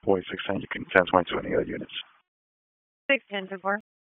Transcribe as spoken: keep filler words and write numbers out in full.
Boy six ten, you can ten twenty to any other units. six ten to four.